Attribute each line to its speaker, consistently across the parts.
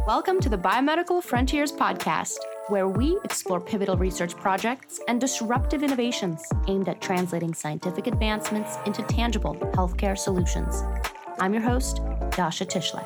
Speaker 1: Welcome to the Biomedical Frontiers podcast, where we explore pivotal research projects and disruptive innovations aimed at translating scientific advancements into tangible healthcare solutions. I'm your host, Dasha Tishlek.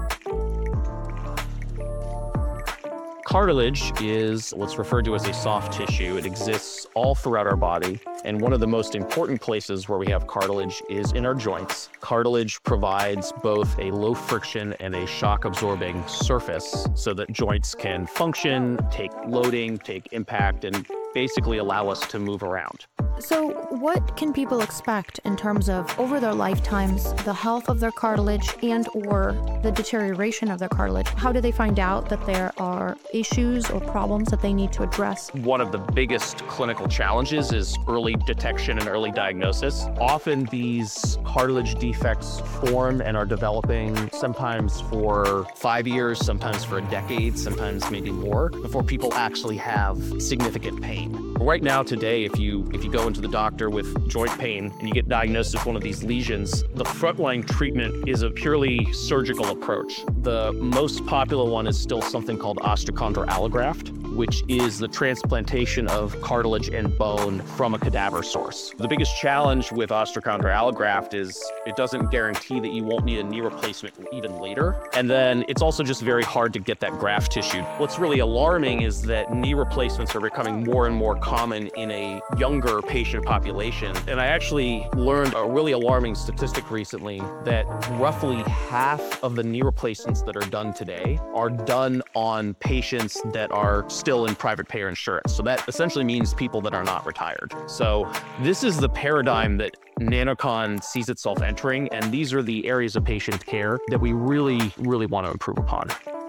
Speaker 2: Cartilage is what's referred to as a soft tissue. It exists all throughout our body, and one of the most important places where we have cartilage is in our joints. Cartilage provides both a low friction and a shock absorbing surface so that joints can function, take loading, take impact, and basically allow us to move around.
Speaker 3: So what can people expect in terms of, over their lifetimes, the health of their cartilage and or the deterioration of their cartilage? How do they find out that there are issues or problems that they need to address?
Speaker 2: One of the biggest clinical challenges is early detection and early diagnosis. Often these cartilage defects form and are developing sometimes for 5 years, sometimes for a decade, sometimes maybe more, before people actually have significant pain. Right now, today, if you go into the doctor with joint pain and you get diagnosed with one of these lesions, the frontline treatment is a purely surgical approach. The most popular one is still something called osteochondral allograft, which is the transplantation of cartilage and bone from a cadaver source. The biggest challenge with osteochondral allograft is it doesn't guarantee that you won't need a knee replacement even later. And then it's also just very hard to get that graft tissue. What's really alarming is that knee replacements are becoming more and more common in a younger patient population. And I actually learned a really alarming statistic recently that roughly half of the knee replacements that are done today are done on patients that are still in private payer insurance. So that essentially means people that are not retired. So this is the paradigm that Nanocon sees itself entering, and these are the areas of patient care that we really, really want to improve upon.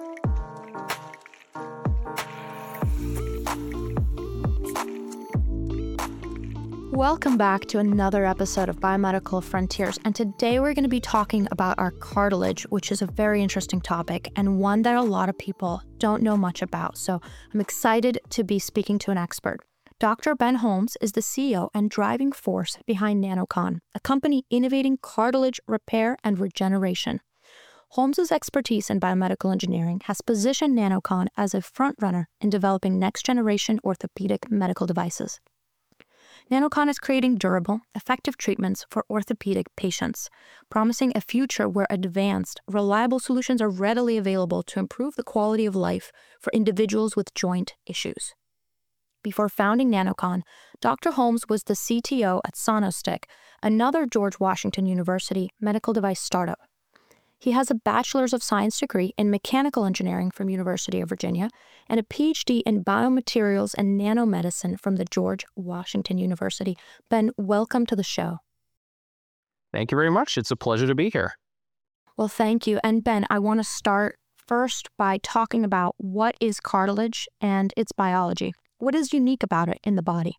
Speaker 3: Welcome back to another episode of Biomedical Frontiers, and today we're going to be talking about our cartilage, which is a very interesting topic and one that a lot of people don't know much about. So I'm excited to be speaking to an expert. Dr. Ben Holmes is the CEO and driving force behind Nanocon, a company innovating cartilage repair and regeneration. Holmes' expertise in biomedical engineering has positioned Nanocon as a frontrunner in developing next-generation orthopedic medical devices. Nanocon is creating durable, effective treatments for orthopedic patients, promising a future where advanced, reliable solutions are readily available to improve the quality of life for individuals with joint issues. Before founding Nanocon, Dr. Holmes was the CTO at Sonostic, another George Washington University medical device startup. He has a Bachelor's of Science degree in Mechanical Engineering from University of Virginia and a PhD in Biomaterials and Nanomedicine from the George Washington University. Ben, welcome to the show.
Speaker 2: Thank you very much. It's a pleasure to be here.
Speaker 3: Well, thank you. And Ben, I want to start first by talking about what is cartilage and its biology. What is unique about it in the body?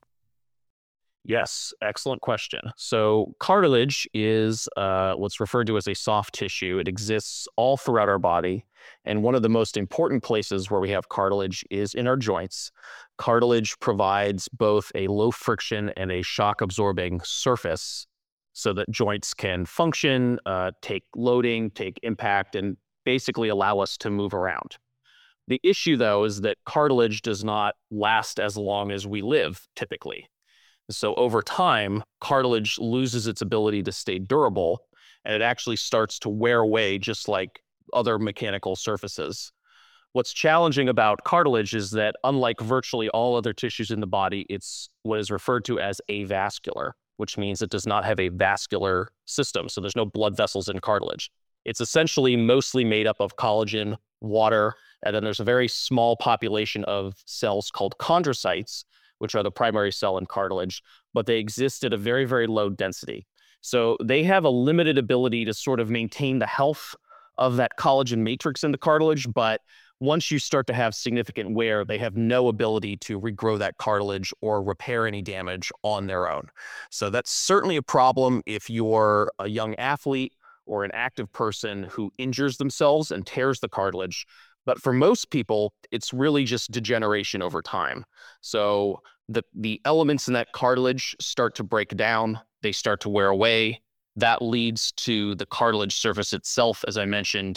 Speaker 2: Yes, excellent question. So cartilage is what's referred to as a soft tissue. It exists all throughout our body. And one of the most important places where we have cartilage is in our joints. Cartilage provides both a low friction and a shock absorbing surface so that joints can function, take loading, take impact, and basically allow us to move around. The issue, though, is that cartilage does not last as long as we live, typically. So over time, cartilage loses its ability to stay durable, and it actually starts to wear away just like other mechanical surfaces. What's challenging about cartilage is that unlike virtually all other tissues in the body, it's what is referred to as avascular, which means it does not have a vascular system. So there's no blood vessels in cartilage. It's essentially mostly made up of collagen, water, and then there's a very small population of cells called chondrocytes, which are the primary cell in cartilage, but they exist at a very, very low density. So they have a limited ability to sort of maintain the health of that collagen matrix in the cartilage, but once you start to have significant wear, they have no ability to regrow that cartilage or repair any damage on their own. So that's certainly a problem if you're a young athlete or an active person who injures themselves and tears the cartilage. But for most people, it's really just degeneration over time. So the elements in that cartilage start to break down, they start to wear away. That leads to the cartilage surface itself, as I mentioned,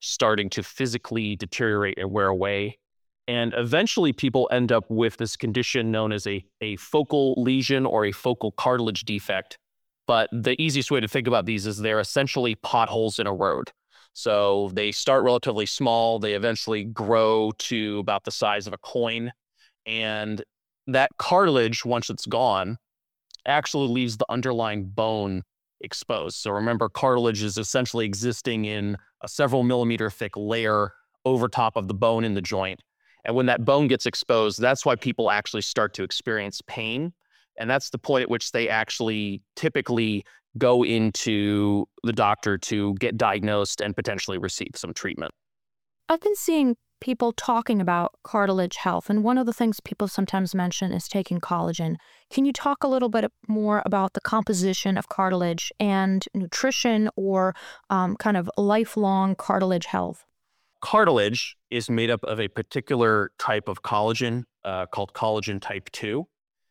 Speaker 2: starting to physically deteriorate and wear away. And eventually people end up with this condition known as a focal lesion or a focal cartilage defect. But the easiest way to think about these is they're essentially potholes in a road. So they start relatively small. They eventually grow to about the size of a coin. And that cartilage, once it's gone, actually leaves the underlying bone exposed. So remember, cartilage is essentially existing in a several millimeter thick layer over top of the bone in the joint. And when that bone gets exposed, that's why people actually start to experience pain. And that's the point at which they actually typically go into the doctor to get diagnosed and potentially receive some treatment.
Speaker 3: I've been seeing people talking about cartilage health, and one of the things people sometimes mention is taking collagen. Can you talk a little bit more about the composition of cartilage and nutrition or kind of lifelong cartilage health?
Speaker 2: Cartilage is made up of a particular type of collagen called collagen type 2.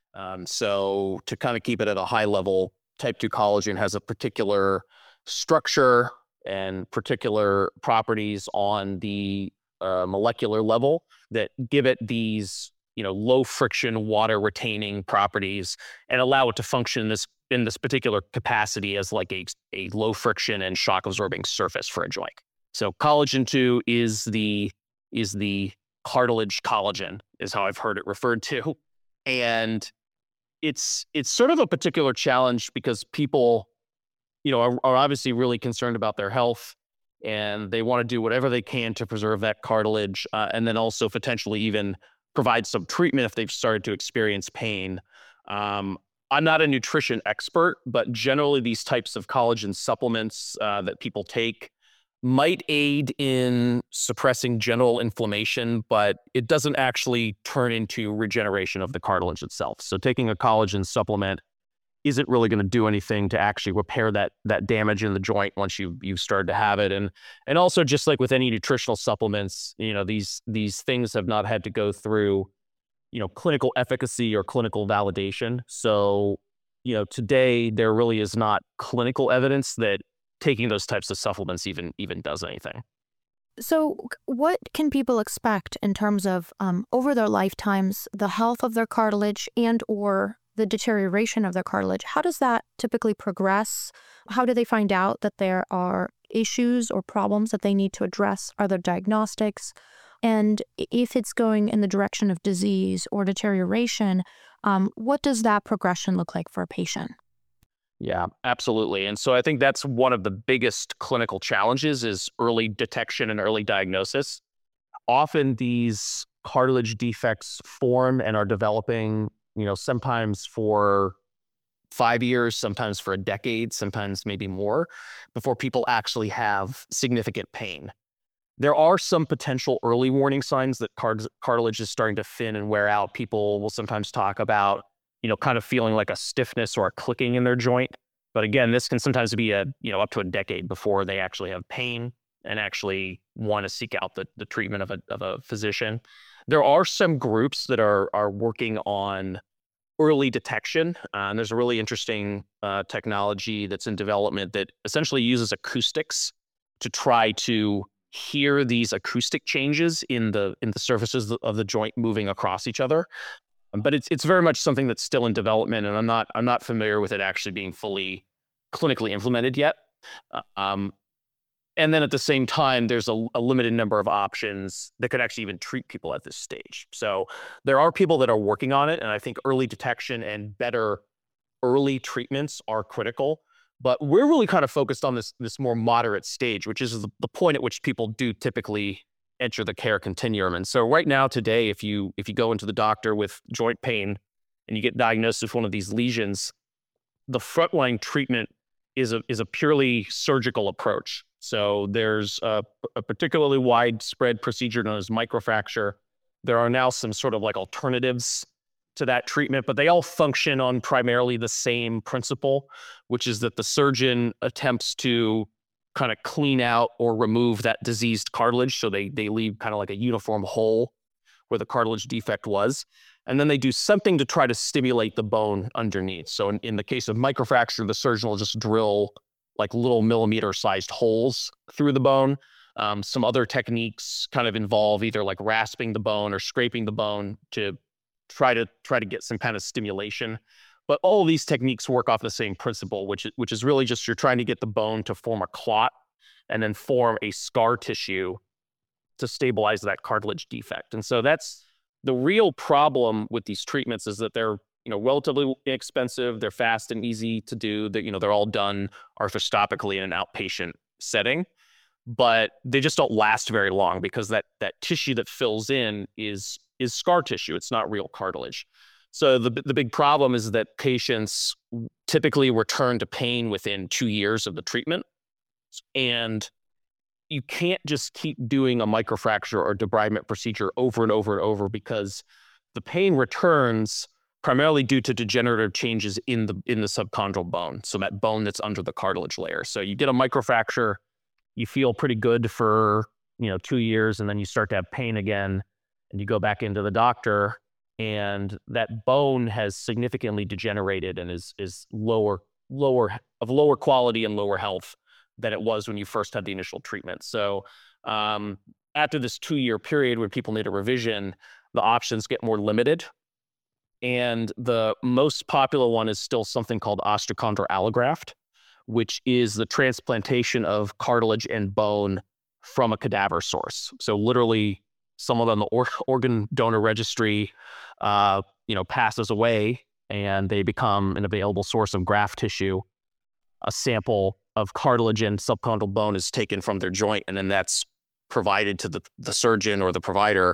Speaker 2: So to kind of keep it at a high level, type 2 collagen has a particular structure and particular properties on the molecular level that give it these, low friction, water retaining properties and allow it to function in this particular capacity as like a low friction and shock absorbing surface for a joint. So collagen 2 is the cartilage collagen, is how I've heard it referred to. And it's sort of a particular challenge because people, are obviously really concerned about their health, and they want to do whatever they can to preserve that cartilage, and then also potentially even provide some treatment if they've started to experience pain. I'm not a nutrition expert, but generally these types of collagen supplements that people take might aid in suppressing general inflammation, but it doesn't actually turn into regeneration of the cartilage itself. So taking a collagen supplement isn't really going to do anything to actually repair that damage in the joint once you've started to have it. And also, just like with any nutritional supplements, these things have not had to go through, clinical efficacy or clinical validation. So, today there really is not clinical evidence that taking those types of supplements even does anything.
Speaker 3: So what can people expect in terms of over their lifetimes, the health of their cartilage and or the deterioration of their cartilage? How does that typically progress? How do they find out that there are issues or problems that they need to address? Are there diagnostics? And if it's going in the direction of disease or deterioration, what does that progression look like for a patient?
Speaker 2: Yeah, absolutely. And so I think that's one of the biggest clinical challenges is early detection and early diagnosis. Often these cartilage defects form and are developing, sometimes for 5 years, sometimes for a decade, sometimes maybe more, before people actually have significant pain. There are some potential early warning signs that cartilage is starting to thin and wear out. People will sometimes talk about kind of feeling like a stiffness or a clicking in their joint. But again, this can sometimes be up to a decade before they actually have pain and actually want to seek out the treatment of a physician. There are some groups that are working on early detection. And there's a really interesting technology that's in development that essentially uses acoustics to try to hear these acoustic changes in the surfaces of the joint moving across each other. But it's very much something that's still in development, and I'm not familiar with it actually being fully clinically implemented yet. And then at the same time, there's a limited number of options that could actually even treat people at this stage. So there are people that are working on it, and I think early detection and better early treatments are critical. But we're really kind of focused on this more moderate stage, which is the point at which people do typically enter the care continuum. And so right now today, if you go into the doctor with joint pain and you get diagnosed with one of these lesions, the frontline treatment is a purely surgical approach. So there's a particularly widespread procedure known as microfracture. There are now some sort of like alternatives to that treatment, but they all function on primarily the same principle, which is that the surgeon attempts to kind of clean out or remove that diseased cartilage. So they leave kind of like a uniform hole where the cartilage defect was. And then they do something to try to stimulate the bone underneath. So in the case of microfracture, the surgeon will just drill like little millimeter-sized holes through the bone. Some other techniques kind of involve either like rasping the bone or scraping the bone to try to get some kind of stimulation. But all of these techniques work off the same principle, which is really just you're trying to get the bone to form a clot and then form a scar tissue to stabilize that cartilage defect. And so that's the real problem with these treatments, is that they're relatively inexpensive, they're fast and easy to do. They're all done arthroscopically in an outpatient setting, but they just don't last very long because that tissue that fills in is scar tissue. It's not real cartilage. So the big problem is that patients typically return to pain within 2 years of the treatment, and you can't just keep doing a microfracture or debridement procedure over and over and over, because the pain returns primarily due to degenerative changes in the subchondral bone, so that bone that's under the cartilage layer. So you get a microfracture, you feel pretty good for 2 years, and then you start to have pain again, and you go back into the doctor, and that bone has significantly degenerated and is lower quality and lower health than it was when you first had the initial treatment. So after this 2-year period where people need a revision, the options get more limited. And the most popular one is still something called osteochondral allograft, which is the transplantation of cartilage and bone from a cadaver source. So literally someone on the organ donor registry passes away, and they become an available source of graft tissue. A sample of cartilage and subchondral bone is taken from their joint, and then that's provided to the surgeon or the provider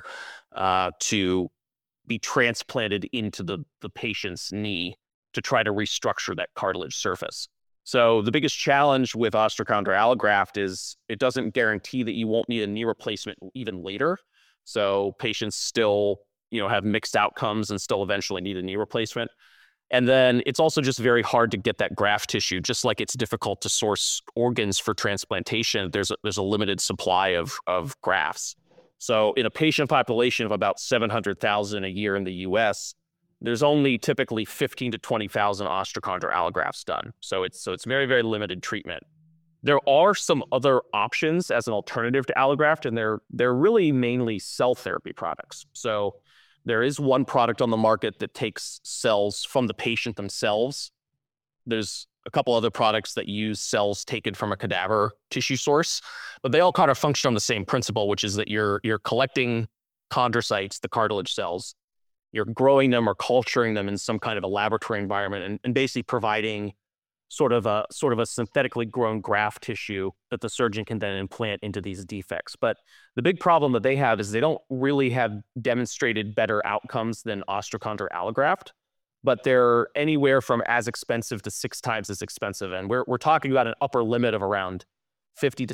Speaker 2: to be transplanted into the patient's knee to try to restructure that cartilage surface. So the biggest challenge with osteochondral allograft is it doesn't guarantee that you won't need a knee replacement even later. So patients still, have mixed outcomes and still eventually need a knee replacement. And then it's also just very hard to get that graft tissue. Just like it's difficult to source organs for transplantation, there's a limited supply of grafts. So in a patient population of about 700,000 a year in the US, there's only typically 15 to 20,000 osteochondral allografts done. So it's very, very limited treatment. There are some other options as an alternative to allograft, and they're really mainly cell therapy products. So there is one product on the market that takes cells from the patient themselves. There's a couple other products that use cells taken from a cadaver tissue source, but they all kind of function on the same principle, which is that you're collecting chondrocytes, the cartilage cells, you're growing them or culturing them in some kind of a laboratory environment, and basically providing sort of a synthetically grown graft tissue that the surgeon can then implant into these defects. But the big problem that they have is they don't really have demonstrated better outcomes than osteochondral allograft, but they're anywhere from as expensive to 6 times as expensive. And we're talking about an upper limit of around $50,000 to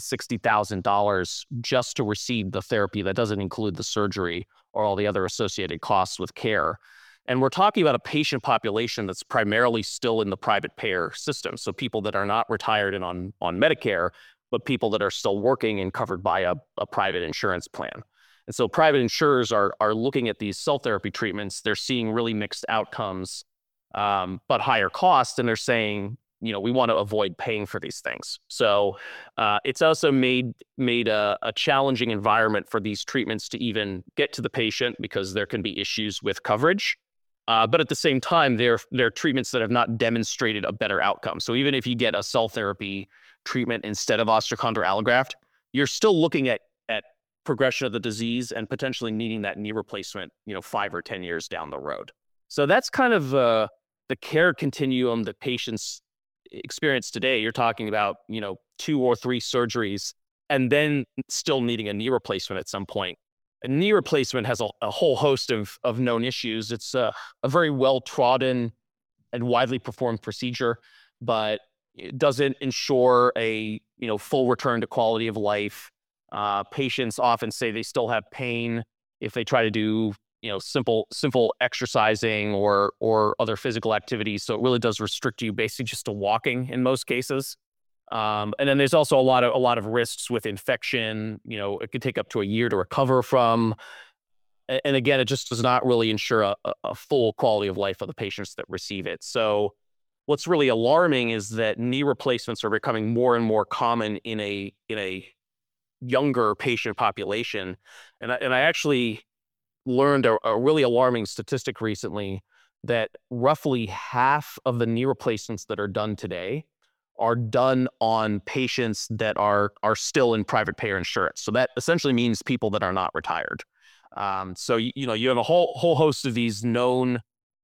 Speaker 2: $60,000 just to receive the therapy. That doesn't include the surgery or all the other associated costs with care. And we're talking about a patient population that's primarily still in the private payer system. So people that are not retired and on Medicare, but people that are still working and covered by a private insurance plan. And so private insurers are looking at these cell therapy treatments. They're seeing really mixed outcomes, but higher costs. And they're saying, we want to avoid paying for these things. So it's also made a challenging environment for these treatments to even get to the patient, because there can be issues with coverage. But at the same time, they're treatments that have not demonstrated a better outcome. So even if you get a cell therapy treatment instead of osteochondral allograft, you're still looking at progression of the disease and potentially needing that knee replacement, 5 or 10 years down the road. So that's kind of the care continuum that patients experience today. You're talking about, 2 or 3 surgeries and then still needing a knee replacement at some point. A knee replacement has a whole host of known issues. It's a very well-trodden and widely performed procedure, but it doesn't ensure a full return to quality of life. Patients often say they still have pain if they try to do simple exercising or other physical activities. So it really does restrict you basically just to walking in most cases. And then there's also a lot of risks with infection. It could take up to a year to recover from. And again, it just does not really ensure a full quality of life for the patients that receive it. So what's really alarming is that knee replacements are becoming more and more common in a younger patient population. And I actually learned a really alarming statistic recently that roughly half of the knee replacements that are done today are done on patients that are still in private payer insurance. So that essentially means people that are not retired. So you have a whole host of these known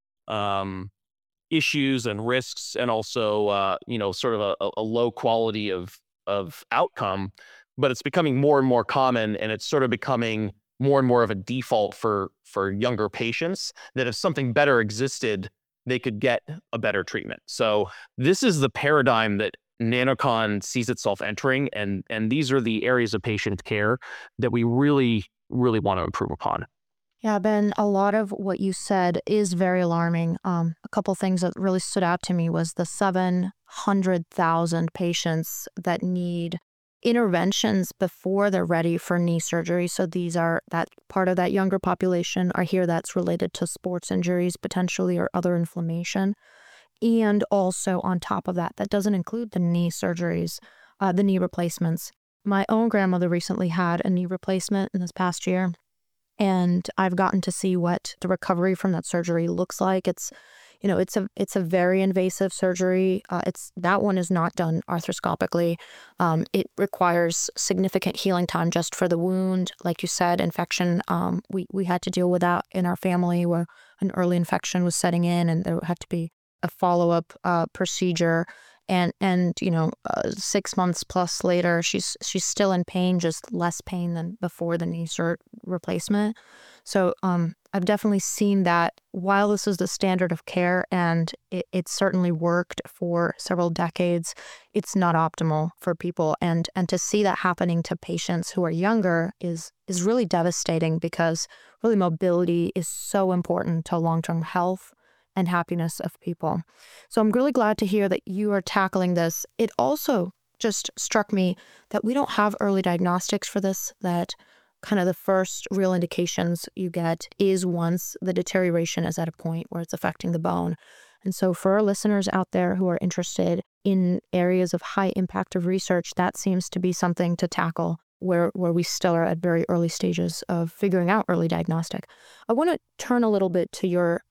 Speaker 2: issues and risks, and also sort of a low quality of outcome. But it's becoming more and more common, and it's sort of becoming more and more of a default for younger patients, that if something better existed, they could get a better treatment. So this is the paradigm that Nanocon sees itself entering, and these are the areas of patient care that we really, really want to improve upon.
Speaker 3: Yeah, Ben, a lot of what you said is very alarming. A couple things that really stood out to me was the 700,000 patients that need interventions before they're ready for knee surgery. So these are that part of that younger population. I hear that's related to sports injuries potentially, or other inflammation. And also on top of that, that doesn't include the knee surgeries, the knee replacements. My own grandmother recently had a knee replacement in this past year, and I've gotten to see what the recovery from that surgery looks like. It's a very invasive surgery. That one is not done arthroscopically. It requires significant healing time just for the wound. Like you said, infection. We had to deal with that in our family, where an early infection was setting in, and there had to be a follow-up procedure. And 6 months plus later, she's still in pain, just less pain than before the knee replacement. So I've definitely seen that while this is the standard of care, and it certainly worked for several decades, it's not optimal for people. And to see that happening to patients who are younger is really devastating, because really mobility is so important to long-term health and happiness of people. So I'm really glad to hear that you are tackling this. It also just struck me that we don't have early diagnostics for this, that kind of the first real indications you get is once the deterioration is at a point where it's affecting the bone. And so for our listeners out there who are interested in areas of high impact of research, that seems to be something to tackle, where we still are at very early stages of figuring out early diagnostic. I want to turn a little bit to your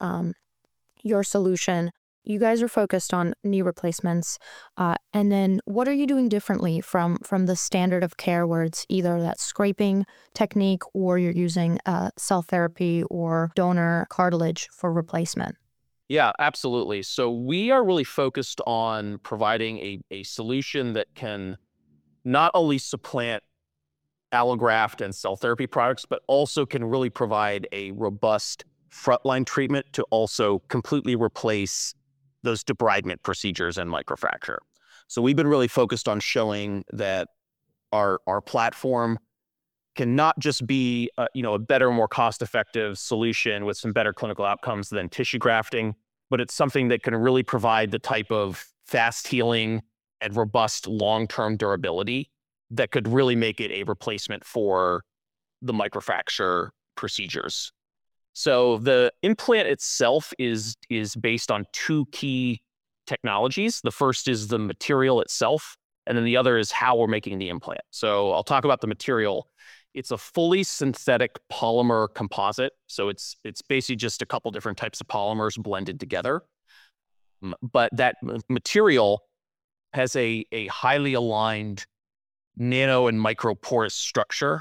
Speaker 3: solution. You guys are focused on knee replacements. And then what are you doing differently from the standard of care, where it's either that scraping technique or you're using cell therapy or donor cartilage for replacement?
Speaker 2: Yeah, absolutely. So we are really focused on providing a solution that can not only supplant allograft and cell therapy products, but also can really provide a robust frontline treatment to also completely replace those debridement procedures and microfracture. So we've been really focused on showing that our platform can not just be a better, more cost-effective solution with some better clinical outcomes than tissue grafting, but it's something that can really provide the type of fast healing and robust long-term durability that could really make it a replacement for the microfracture procedures. So the implant itself is based on two key technologies. The first is the material itself, and then the other is how we're making the implant. So I'll talk about the material. It's a fully synthetic polymer composite. So it's basically just a couple different types of polymers blended together. But that material has a highly aligned nano and microporous structure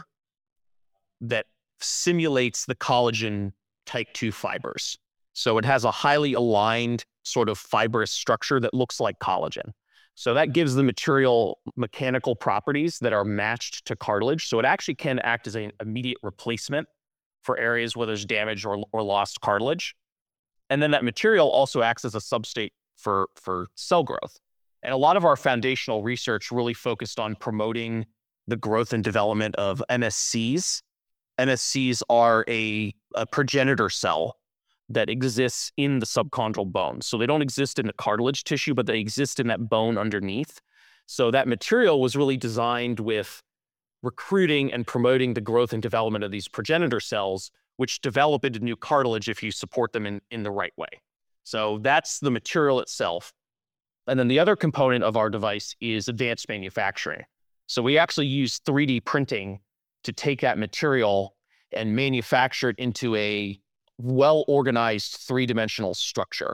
Speaker 2: that simulates the collagen type 2 fibers. So it has a highly aligned sort of fibrous structure that looks like collagen. So that gives the material mechanical properties that are matched to cartilage. So it actually can act as an immediate replacement for areas where there's damage or lost cartilage. And then that material also acts as a substrate for cell growth. And a lot of our foundational research really focused on promoting the growth and development of MSCs. MSCs are a progenitor cell that exists in the subchondral bone. So they don't exist in the cartilage tissue, but they exist in that bone underneath. So that material was really designed with recruiting and promoting the growth and development of these progenitor cells, which develop into new cartilage if you support them in the right way. So that's the material itself. And then the other component of our device is advanced manufacturing. So we actually use 3D printing to take that material and manufacture it into a well-organized three-dimensional structure.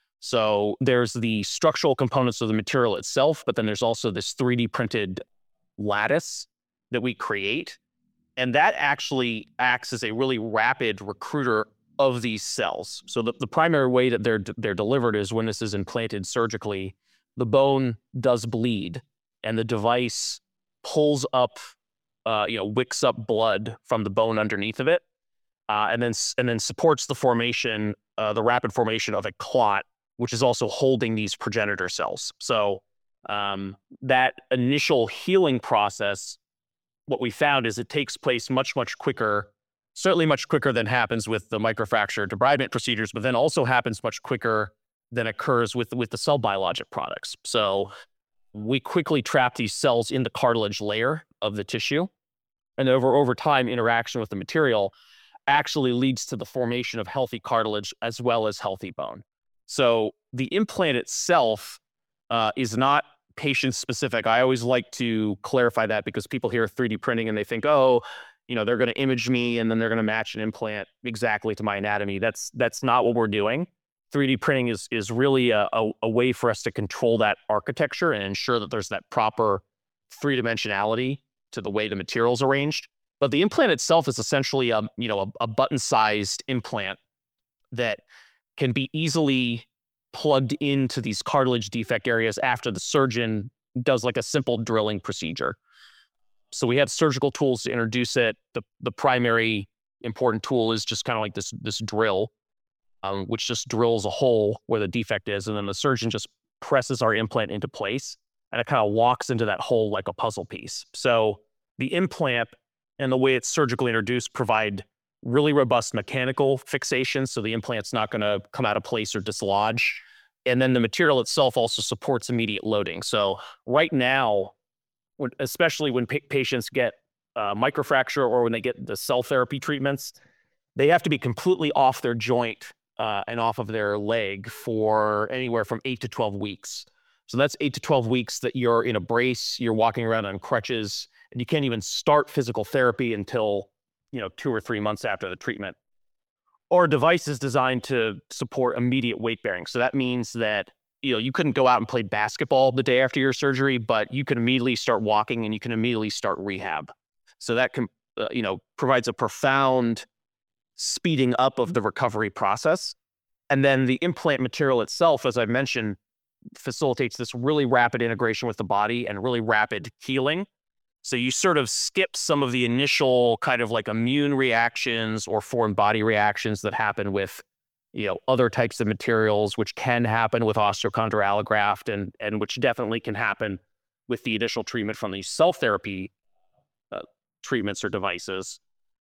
Speaker 2: So there's the structural components of the material itself, but then there's also this 3D printed lattice that we create. And that actually acts as a really rapid recruiter of these cells. So the primary way that they're delivered is when this is implanted surgically, the bone does bleed and the device pulls up, wicks up blood from the bone underneath of it, and then supports the formation, the rapid formation of a clot, which is also holding these progenitor cells. So that initial healing process, what we found is it takes place much, much quicker, certainly much quicker than happens with the microfracture debridement procedures, but then also happens much quicker than occurs with the cell biologic products. So we quickly trap these cells in the cartilage layer of the tissue, and over time, interaction with the material actually leads to the formation of healthy cartilage as well as healthy bone. So the implant itself is not patient-specific. I always like to clarify that because people hear 3D printing and they think, oh, they're going to image me and then they're going to match an implant exactly to my anatomy. That's not what we're doing. 3D printing is really a way for us to control that architecture and ensure that there's that proper three-dimensionality to the way the material's arranged. But the implant itself is essentially a button-sized implant that can be easily plugged into these cartilage defect areas after the surgeon does like a simple drilling procedure. So we have surgical tools to introduce it. The primary important tool is just kind of like this drill, which just drills a hole where the defect is, and then the surgeon just presses our implant into place, and it kind of walks into that hole like a puzzle piece. So the implant and the way it's surgically introduced provide really robust mechanical fixation, so the implant's not going to come out of place or dislodge. And then the material itself also supports immediate loading. So right now, especially when patients get microfracture or when they get the cell therapy treatments, they have to be completely off their joint and off of their leg for anywhere from 8 to 12 weeks. So that's 8 to 12 weeks that you're in a brace, you're walking around on crutches, and you can't even start physical therapy until 2 or 3 months after the treatment. Our device is designed to support immediate weight bearing. So that means that you couldn't go out and play basketball the day after your surgery, but you can immediately start walking and you can immediately start rehab. So that can provides a profound speeding up of the recovery process. And then the implant material itself, as I mentioned, facilitates this really rapid integration with the body and really rapid healing. So you sort of skip some of the initial kind of like immune reactions or foreign body reactions that happen with, other types of materials, which can happen with osteochondral allograft and which definitely can happen with the initial treatment from these cell therapy treatments or devices.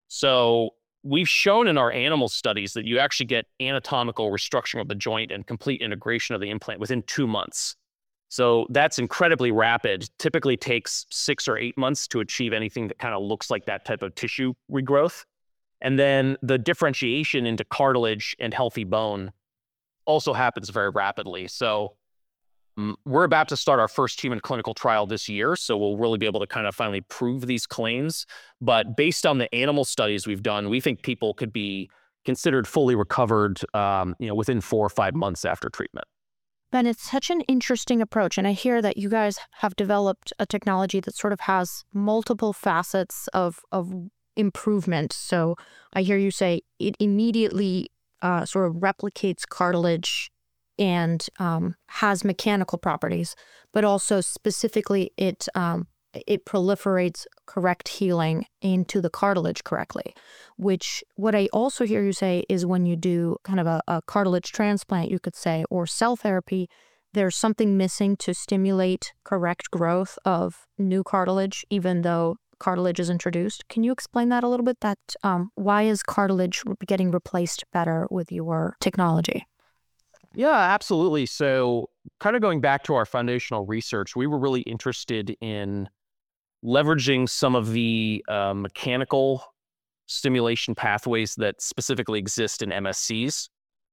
Speaker 2: So we've shown in our animal studies that you actually get anatomical restructuring of the joint and complete integration of the implant within 2 months. So that's incredibly rapid. Typically takes 6 or 8 months to achieve anything that kind of looks like that type of tissue regrowth. And then the differentiation into cartilage and healthy bone also happens very rapidly. So we're about to start our first human clinical trial this year, so we'll really be able to kind of finally prove these claims. But based on the animal studies we've done, we think people could be considered fully recovered, within 4 or 5 months after treatment.
Speaker 3: Ben, it's such an interesting approach. And I hear that you guys have developed a technology that sort of has multiple facets of improvement. So I hear you say it immediately sort of replicates cartilage and has mechanical properties, but also specifically it proliferates correct healing into the cartilage correctly, which what I also hear you say is when you do kind of a cartilage transplant, you could say, or cell therapy, there's something missing to stimulate correct growth of new cartilage, even though cartilage is introduced. Can you explain that a little bit? That why is cartilage getting replaced better with your technology?
Speaker 2: Yeah, absolutely. So kind of going back to our foundational research, we were really interested in leveraging some of the mechanical stimulation pathways that specifically exist in MSCs.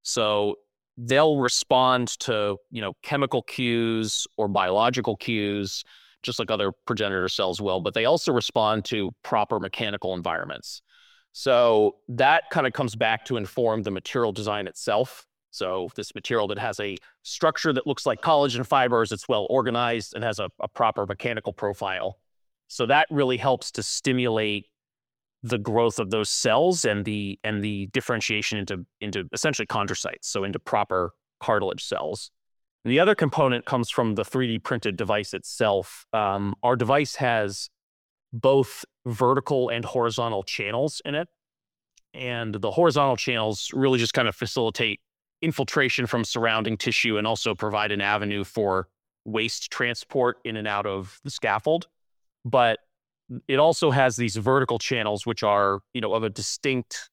Speaker 2: So they'll respond to, chemical cues or biological cues just like other progenitor cells will, but they also respond to proper mechanical environments. So that kind of comes back to inform the material design itself. So this material that has a structure that looks like collagen fibers, it's well organized and has a proper mechanical profile. So that really helps to stimulate the growth of those cells and the differentiation into essentially chondrocytes, so into proper cartilage cells. And the other component comes from the 3D printed device itself. Our device has both vertical and horizontal channels in it. And the horizontal channels really just kind of facilitate infiltration from surrounding tissue and also provide an avenue for waste transport in and out of the scaffold. But it also has these vertical channels, which are, of a distinct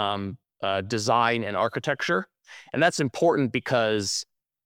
Speaker 2: design and architecture. And that's important because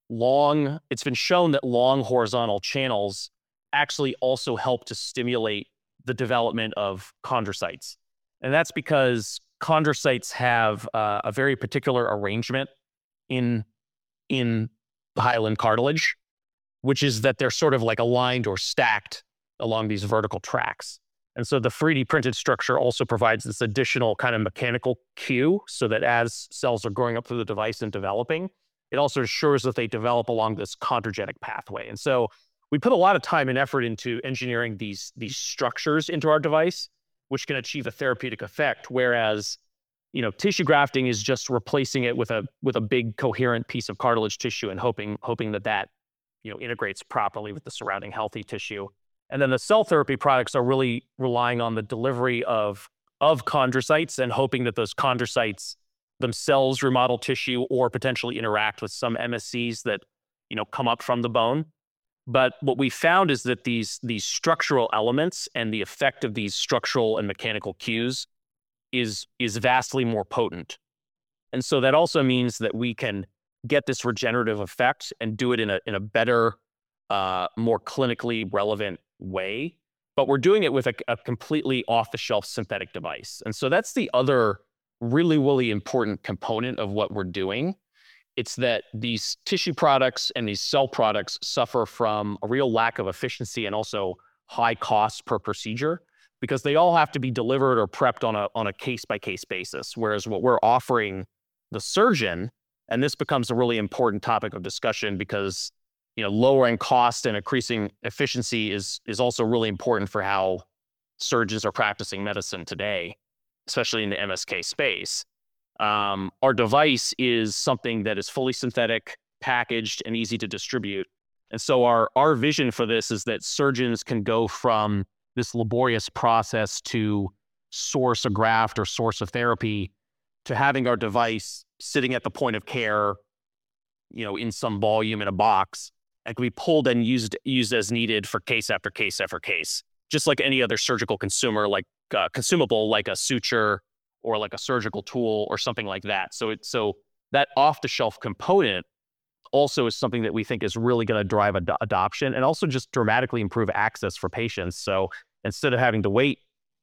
Speaker 2: it's been shown that long horizontal channels actually also help to stimulate the development of chondrocytes. And that's because chondrocytes have a very particular arrangement in the hyaline cartilage, which is that they're sort of like aligned or stacked along these vertical tracks. And so the 3D printed structure also provides this additional kind of mechanical cue so that as cells are growing up through the device and developing, it also ensures that they develop along this chondrogenic pathway. And so we put a lot of time and effort into engineering these structures into our device, which can achieve a therapeutic effect, whereas tissue grafting is just replacing it with a big coherent piece of cartilage tissue and hoping that integrates properly with the surrounding healthy tissue. And then the cell therapy products are really relying on the delivery of chondrocytes and hoping that those chondrocytes themselves remodel tissue or potentially interact with some MSCs that come up from the bone. But what we found is that these structural elements and the effect of these structural and mechanical cues is vastly more potent. And so that also means that we can get this regenerative effect and do it in a better, more clinically relevant way. But we're doing it with a completely off-the-shelf synthetic device. And so that's the other really, really important component of what we're doing. It's that these tissue products and these cell products suffer from a real lack of efficiency and also high costs per procedure because they all have to be delivered or prepped on a case-by-case basis. Whereas what we're offering the surgeon, and this becomes a really important topic of discussion because lowering cost and increasing efficiency is also really important for how surgeons are practicing medicine today, especially in the MSK space. Our device is something that is fully synthetic, packaged, and easy to distribute. And so our vision for this is that surgeons can go from this laborious process to source a graft or source a therapy to having our device sitting at the point of care, in some volume in a box, and can be pulled and used as needed for case after case after case, just like any other surgical consumable like a suture or like a surgical tool or something like that. So that off-the-shelf component also is something that we think is really going to drive adoption and also just dramatically improve access for patients. So instead of having to wait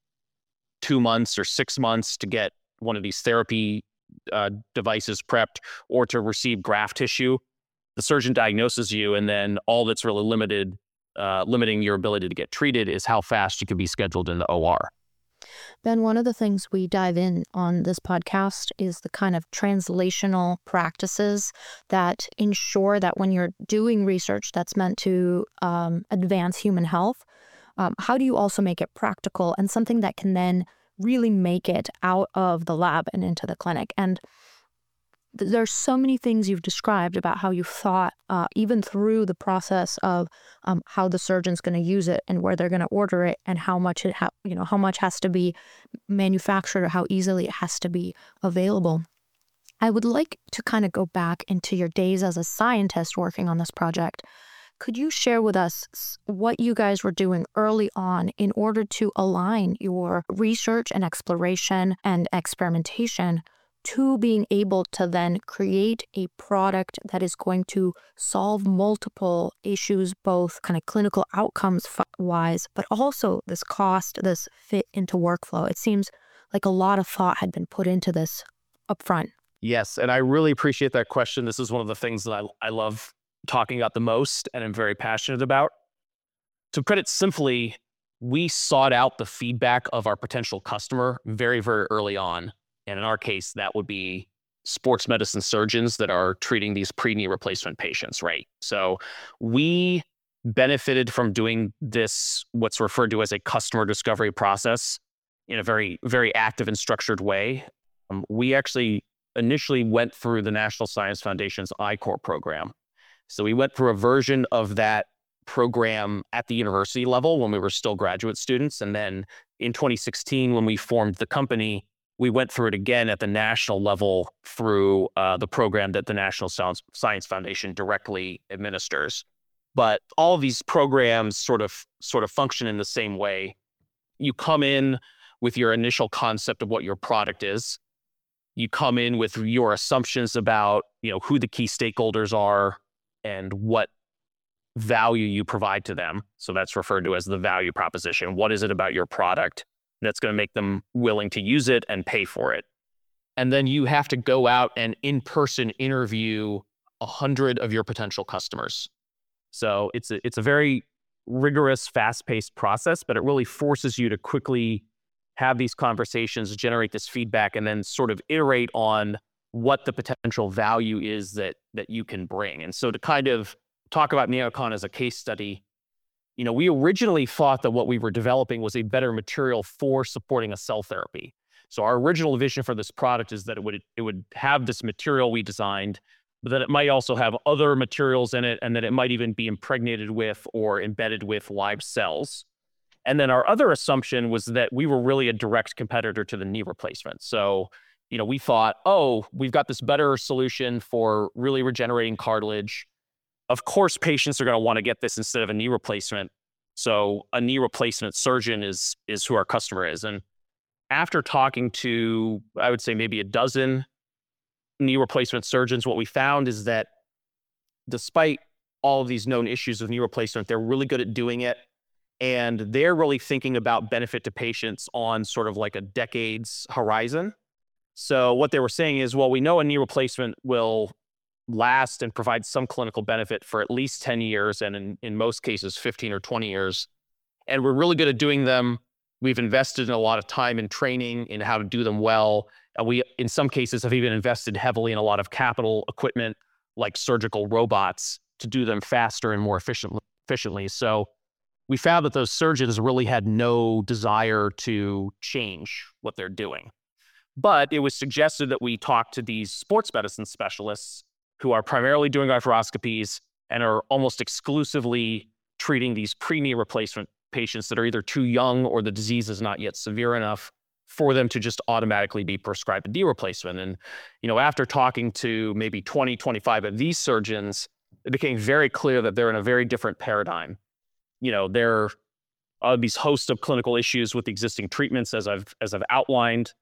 Speaker 2: 2 months or 6 months to get one of these therapy devices prepped or to receive graft tissue, the surgeon diagnoses you, and then all that's really limiting your ability to get treated is how fast you can be scheduled in the OR.
Speaker 3: Ben, one of the things we dive in on this podcast is the kind of translational practices that ensure that when you're doing research that's meant to advance human health, how do you also make it practical and something that can then really make it out of the lab and into the clinic? And there's so many things you've described about how you thought, even through the process of how the surgeon's going to use it and where they're going to order it and how much how much has to be manufactured or how easily it has to be available. I would like to kind of go back into your days as a scientist working on this project. Could you share with us what you guys were doing early on in order to align your research and exploration and experimentation to being able to then create a product that is going to solve multiple issues, both kind of clinical outcomes wise, but also this cost, this fit into workflow? It seems like a lot of thought had been put into this upfront.
Speaker 2: Yes, and I really appreciate that question. This is one of the things that I love talking about the most and I'm very passionate about. to put it simply, we sought out the feedback of our potential customer very, very early on. And in our case, that would be sports medicine surgeons that are treating these pre-knee replacement patients, right? So we benefited from doing this, what's referred to as a customer discovery process, in a very, very active and structured way. We actually initially went through the National Science Foundation's I-Corps program. So we went through a version of that program at the university level when we were still graduate students. And then in 2016, when we formed the company, we went through it again at the national level through the program that the National Science Foundation directly administers. But all of these programs sort of function in the same way. You come in with your initial concept of what your product is. You come in with your assumptions about, who the key stakeholders are and what value you provide to them. So that's referred to as the value proposition. What is it about your product that's going to make them willing to use it and pay for it? And then you have to go out and in-person interview 100 of your potential customers. So it's a very rigorous, fast-paced process, but it really forces you to quickly have these conversations, generate this feedback, and then sort of iterate on what the potential value is that you can bring. And so to kind of talk about NeoCon as a case study, we originally thought that what we were developing was a better material for supporting a cell therapy. So our original vision for this product is that it would have this material we designed, but that it might also have other materials in it, and that it might even be impregnated with or embedded with live cells. And then our other assumption was that we were really a direct competitor to the knee replacement. So, we thought, we've got this better solution for really regenerating cartilage. Of course, patients are going to want to get this instead of a knee replacement. So a knee replacement surgeon is who our customer is. And after talking to, I would say maybe a dozen knee replacement surgeons, what we found is that despite all of these known issues with knee replacement, they're really good at doing it. And they're really thinking about benefit to patients on sort of like a decade's horizon. So what they were saying is, well, we know a knee replacement will last and provide some clinical benefit for at least 10 years, and in most cases, 15 or 20 years. And we're really good at doing them. We've invested in a lot of time in training in how to do them well. And we, in some cases, have even invested heavily in a lot of capital equipment like surgical robots to do them faster and more efficiently. So we found that those surgeons really had no desire to change what they're doing. But it was suggested that we talk to these sports medicine specialists who are primarily doing arthroscopies and are almost exclusively treating these pre-knee replacement patients that are either too young or the disease is not yet severe enough for them to just automatically be prescribed a knee replacement. And, after talking to maybe 20, 25 of these surgeons, it became very clear that they're in a very different paradigm. There are these host of clinical issues with existing treatments, as I've outlined.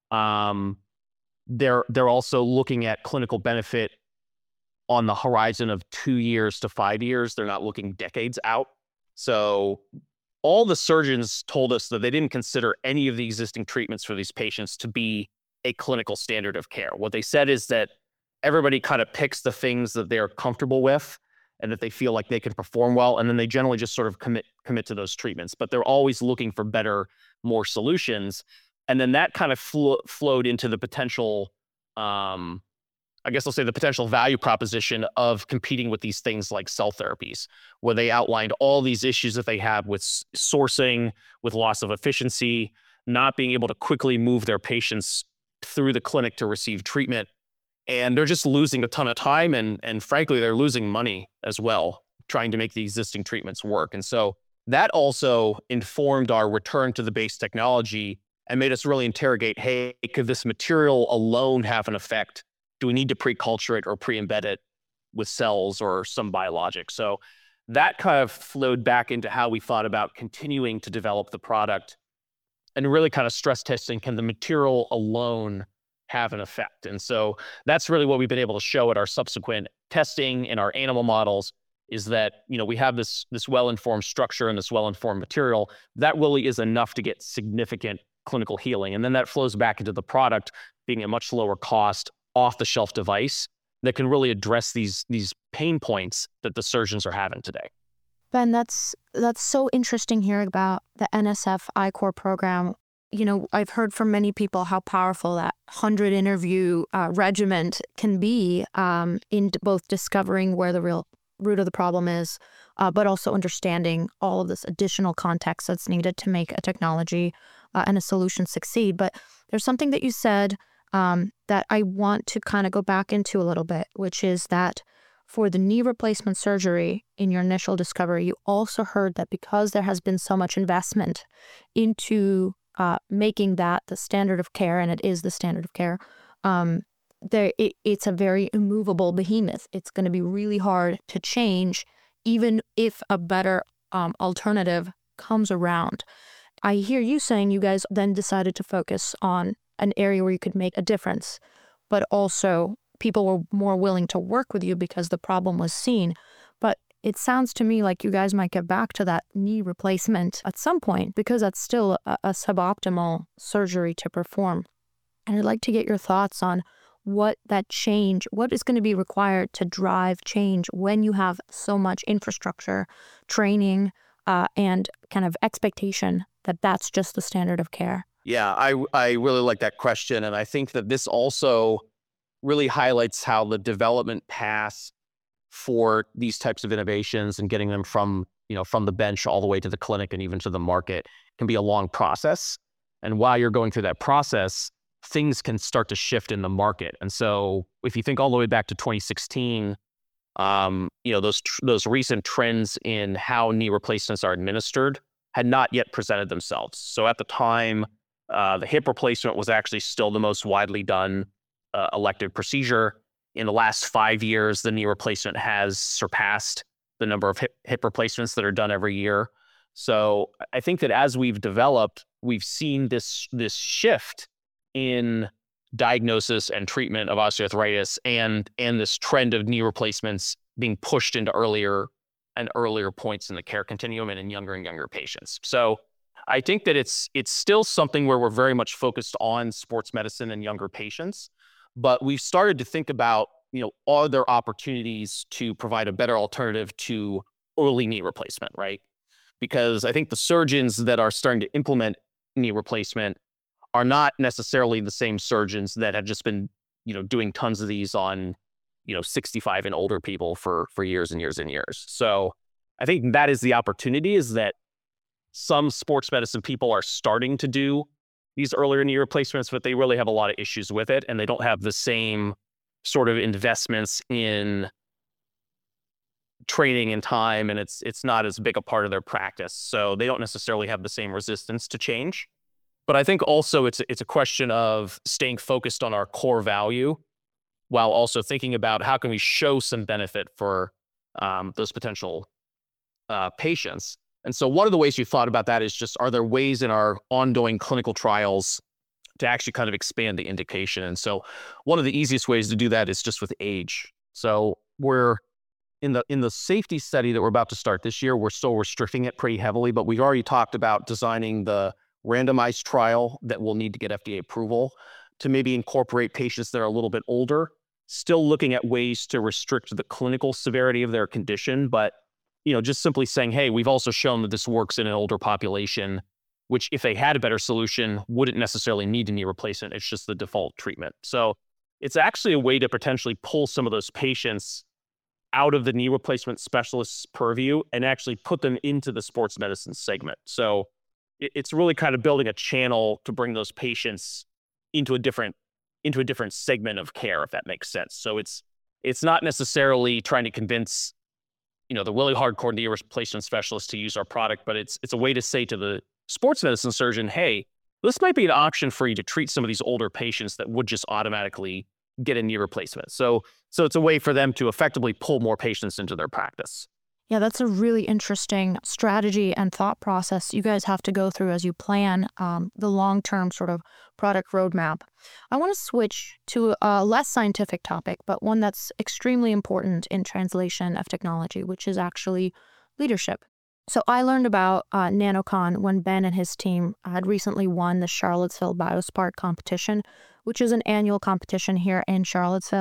Speaker 2: They're also looking at clinical benefit on the horizon of 2 years to 5 years. They're not looking decades out. So all the surgeons told us that they didn't consider any of the existing treatments for these patients to be a clinical standard of care. What they said is that everybody kind of picks the things that they're comfortable with and that they feel like they can perform well, and then they generally just sort of commit to those treatments. But they're always looking for better, more solutions. And then that kind of flowed into the potential, I guess I'll say the potential value proposition of competing with these things like cell therapies, where they outlined all these issues that they have with sourcing, with loss of efficiency, not being able to quickly move their patients through the clinic to receive treatment. And they're just losing a ton of time. And frankly, they're losing money as well, trying to make the existing treatments work. And so that also informed our return to the base technology and made us really interrogate, hey, could this material alone have an effect? Do we need to pre-culture it or pre-embed it with cells or some biologic? So that kind of flowed back into how we thought about continuing to develop the product and really kind of stress testing, can the material alone have an effect? And so that's really what we've been able to show at our subsequent testing in our animal models, is that, we have this well-informed structure and this well-informed material that really is enough to get significant clinical healing. And then that flows back into the product being a much lower cost, off-the-shelf device that can really address these pain points that the surgeons are having today.
Speaker 3: Ben, that's so interesting hearing about the NSF I-Corps program. You know, I've heard from many people how powerful that 100 interview regiment can be in both discovering where the real root of the problem is, but also understanding all of this additional context that's needed to make a technology and a solution succeed. But there's something that you said that I want to kind of go back into a little bit, which is that for the knee replacement surgery in your initial discovery, you also heard that because there has been so much investment into making that the standard of care, and it is the standard of care, it's a very immovable behemoth. It's going to be really hard to change, even if a better alternative comes around. I hear you saying you guys then decided to focus on an area where you could make a difference, but also people were more willing to work with you because the problem was seen. But it sounds to me like you guys might get back to that knee replacement at some point because that's still a suboptimal surgery to perform. And I'd like to get your thoughts on what is going to be required to drive change when you have so much infrastructure, training, and kind of expectation that that's just the standard of care.
Speaker 2: Yeah, I really like that question. And I think that this also really highlights how the development path for these types of innovations and getting them from the bench all the way to the clinic and even to the market can be a long process. And while you're going through that process, things can start to shift in the market. And so if you think all the way back to 2016, those recent trends in how knee replacements are administered had not yet presented themselves. So at the time, the hip replacement was actually still the most widely done elective procedure. In the last 5 years, the knee replacement has surpassed the number of hip replacements that are done every year. So I think that as we've developed, we've seen this shift in diagnosis and treatment of osteoarthritis and this trend of knee replacements being pushed into earlier and earlier points in the care continuum and in younger and younger patients. So I think that it's still something where we're very much focused on sports medicine and younger patients, but we've started to think about, are there opportunities to provide a better alternative to early knee replacement, right? Because I think the surgeons that are starting to implement knee replacement are not necessarily the same surgeons that have just been, doing tons of these on, 65 and older people for years and years and years. So I think that is the opportunity, is that some sports medicine people are starting to do these earlier knee replacements, but they really have a lot of issues with it, and they don't have the same sort of investments in training and time, and it's not as big a part of their practice. So they don't necessarily have the same resistance to change. But I think also it's a question of staying focused on our core value while also thinking about how can we show some benefit for those potential patients. And so one of the ways you thought about that is just, are there ways in our ongoing clinical trials to actually kind of expand the indication? And so one of the easiest ways to do that is just with age. So we're in the safety study that we're about to start this year, we're still restricting it pretty heavily, but we've already talked about designing the randomized trial that will need to get FDA approval to maybe incorporate patients that are a little bit older, still looking at ways to restrict the clinical severity of their condition, but just simply saying, hey, we've also shown that this works in an older population, which if they had a better solution, wouldn't necessarily need a knee replacement. It's just the default treatment. So it's actually a way to potentially pull some of those patients out of the knee replacement specialist's purview and actually put them into the sports medicine segment. So it's really kind of building a channel to bring those patients into a different segment of care, if that makes sense. So it's not necessarily trying to convince the really hardcore knee replacement specialist to use our product, but it's a way to say to the sports medicine surgeon, hey, this might be an option for you to treat some of these older patients that would just automatically get a knee replacement. So it's a way for them to effectively pull more patients into their practice.
Speaker 3: Yeah, that's a really interesting strategy and thought process you guys have to go through as you plan the long-term sort of product roadmap. I want to switch to a less scientific topic, but one that's extremely important in translation of technology, which is actually leadership. So I learned about NanoCon when Ben and his team had recently won the Charlottesville BioSpark competition, which is an annual competition here in Charlottesville.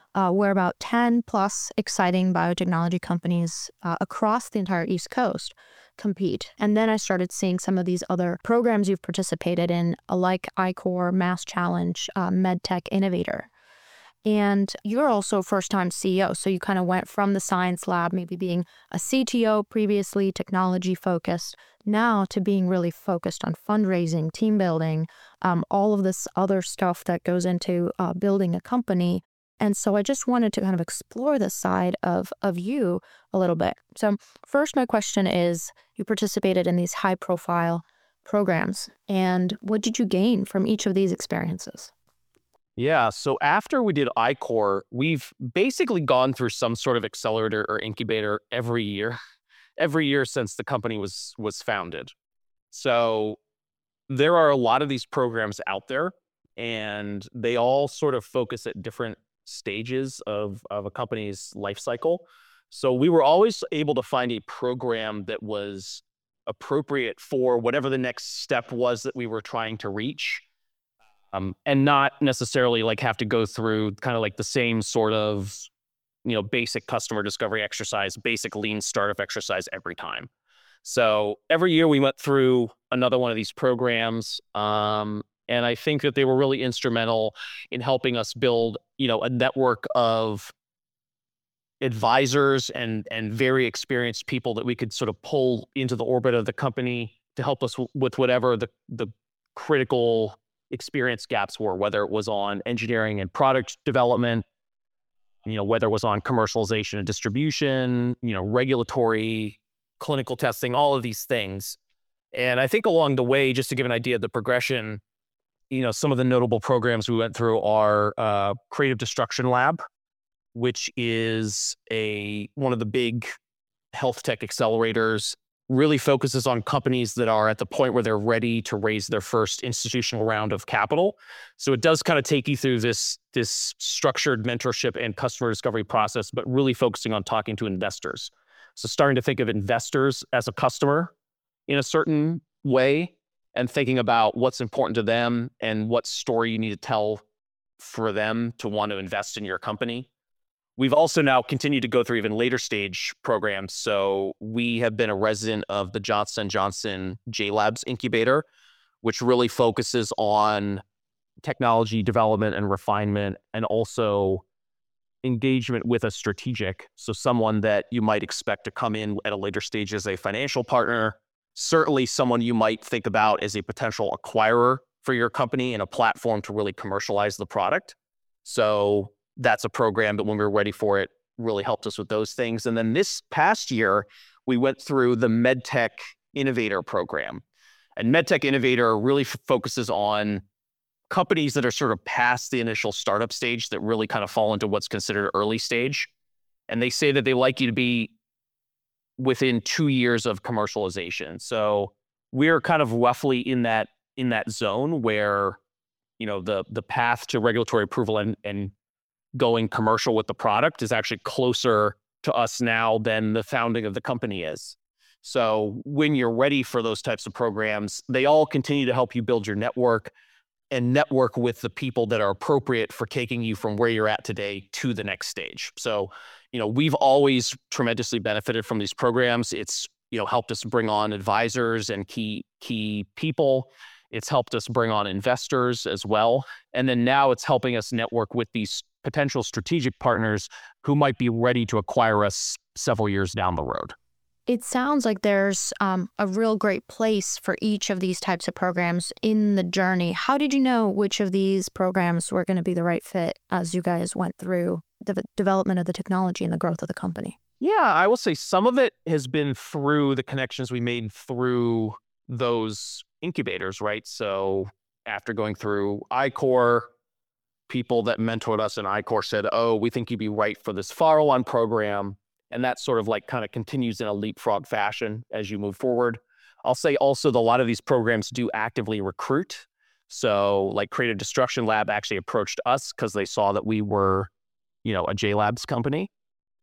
Speaker 3: where about 10 plus exciting biotechnology companies across the entire East Coast compete. And then I started seeing some of these other programs you've participated in, like I-Corps, Mass Challenge, MedTech Innovator. And you're also a first-time CEO, so you kind of went from the science lab, maybe being a CTO previously, technology-focused, now to being really focused on fundraising, team building, all of this other stuff that goes into building a company. And so I just wanted to kind of explore this side of you a little bit. So first, my question is, you participated in these high-profile programs, and what did you gain from each of these experiences?
Speaker 2: Yeah, so after we did I-Corps, we've basically gone through some sort of accelerator or incubator every year since the company was founded. So there are a lot of these programs out there, and they all sort of focus at different stages of a company's life cycle. So we were always able to find a program that was appropriate for whatever the next step was that we were trying to reach. And not necessarily like have to go through kind of like the same sort of, basic customer discovery exercise, basic lean startup exercise every time. So every year we went through another one of these programs. And I think that they were really instrumental in helping us build, a network of advisors and very experienced people that we could sort of pull into the orbit of the company to help us with whatever the critical experience gaps were, whether it was on engineering and product development, whether it was on commercialization and distribution, regulatory, clinical testing, all of these things. And I think along the way, just to give an idea of the progression, some of the notable programs we went through are Creative Destruction Lab, which is one of the big health tech accelerators, really focuses on companies that are at the point where they're ready to raise their first institutional round of capital. So it does kind of take you through this structured mentorship and customer discovery process, but really focusing on talking to investors. So starting to think of investors as a customer in a certain way and thinking about what's important to them and what story you need to tell for them to want to invest in your company. We've also now continued to go through even later stage programs. So we have been a resident of the Johnson & Johnson J-Labs incubator, which really focuses on technology development and refinement, and also engagement with a strategic. So someone that you might expect to come in at a later stage as a financial partner, certainly someone you might think about as a potential acquirer for your company and a platform to really commercialize the product. So that's a program that when we were ready for it, really helped us with those things. And then this past year, we went through the MedTech Innovator program. And MedTech Innovator really focuses on companies that are sort of past the initial startup stage that really kind of fall into what's considered early stage. And they say that they like you to be within 2 years of commercialization. So we're kind of roughly in that zone where, the path to regulatory approval and going commercial with the product is actually closer to us now than the founding of the company is. So when you're ready for those types of programs, they all continue to help you build your network and network with the people that are appropriate for taking you from where you're at today to the next stage. So, we've always tremendously benefited from these programs. It's, helped us bring on advisors and key people. It's helped us bring on investors as well. And then now it's helping us network with these potential strategic partners who might be ready to acquire us several years down the road.
Speaker 3: It sounds like there's a real great place for each of these types of programs in the journey. How did you know which of these programs were going to be the right fit as you guys went through the development of the technology and the growth of the company?
Speaker 2: Yeah, I will say some of it has been through the connections we made through those incubators, right? So after going through I-Corps, people that mentored us in I-Corps said, oh, we think you'd be right for this follow-on program. And that sort of like kind of continues in a leapfrog fashion as you move forward. I'll say also that a lot of these programs do actively recruit. So like Creative Destruction Lab actually approached us because they saw that we were, a J-Labs company.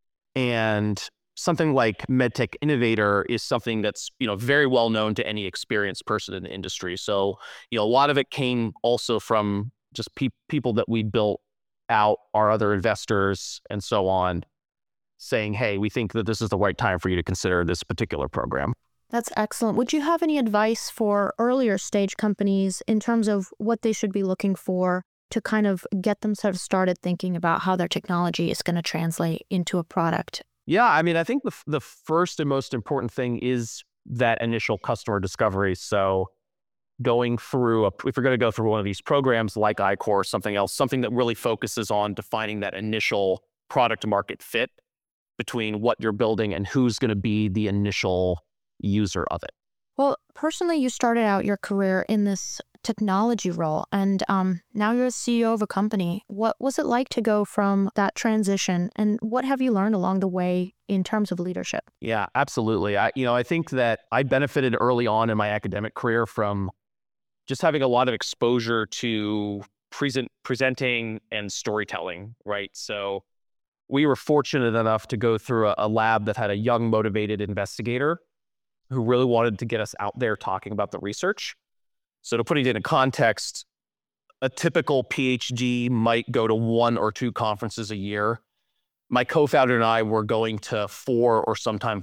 Speaker 2: And something like MedTech Innovator is something that's, very well known to any experienced person in the industry. So, a lot of it came also from just people that we built out our other investors and so on, saying, hey, we think that this is the right time for you to consider this particular program.
Speaker 3: That's excellent. Would you have any advice for earlier stage companies in terms of what they should be looking for to kind of get themselves started thinking about how their technology is going to translate into a product?
Speaker 2: Yeah, I mean, I think the first and most important thing is that initial customer discovery. So going through, if you're going to go through one of these programs like iCore or something else, something that really focuses on defining that initial product market fit between what you're building and who's going to be the initial user of it.
Speaker 3: Well, personally, you started out your career in this technology role, and now you're a CEO of a company. What was it like to go from that transition, and what have you learned along the way in terms of leadership?
Speaker 2: Yeah, absolutely. I think that I benefited early on in my academic career from just having a lot of exposure to presenting and storytelling, right? So we were fortunate enough to go through a lab that had a young, motivated investigator who really wanted to get us out there talking about the research. So to put it into context, a typical PhD might go to 1 or 2 conferences a year. My co-founder and I were going to 4 or sometimes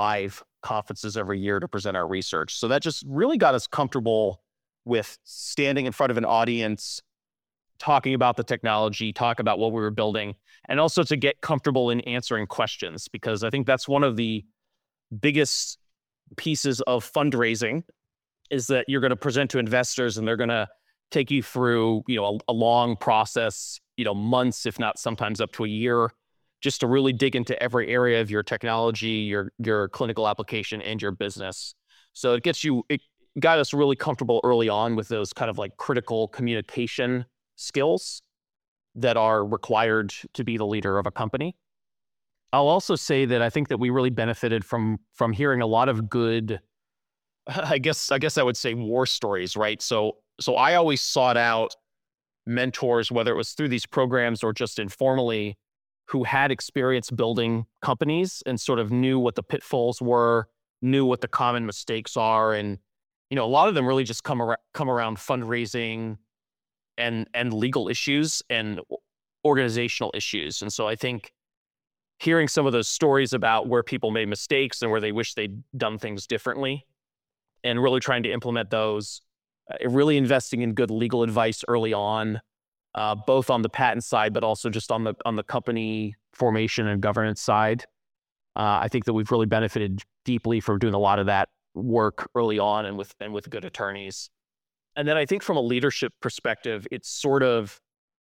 Speaker 2: 5 conferences every year to present our research. So that just really got us comfortable with standing in front of an audience, talking about the technology, talk about what we were building, and also to get comfortable in answering questions, because I think that's one of the biggest pieces of fundraising is that you're going to present to investors and they're going to take you through, a long process, months, if not sometimes up to a year, just to really dig into every area of your technology, your clinical application, and your business. So it got us really comfortable early on with those kind of like critical communication skills that are required to be the leader of a company. I'll also say that I think that we really benefited from hearing a lot of good, I guess I would say, war stories, right? So I always sought out mentors, whether it was through these programs or just informally, who had experience building companies and sort of knew what the pitfalls were, knew what the common mistakes are. And, a lot of them really just come around fundraising and legal issues and organizational issues. And so I think hearing some of those stories about where people made mistakes and where they wish they'd done things differently and really trying to implement those, really investing in good legal advice early on, both on the patent side, but also just on the company formation and governance side. I think that we've really benefited deeply from doing a lot of that work early on and with good attorneys. And then I think from a leadership perspective, it's sort of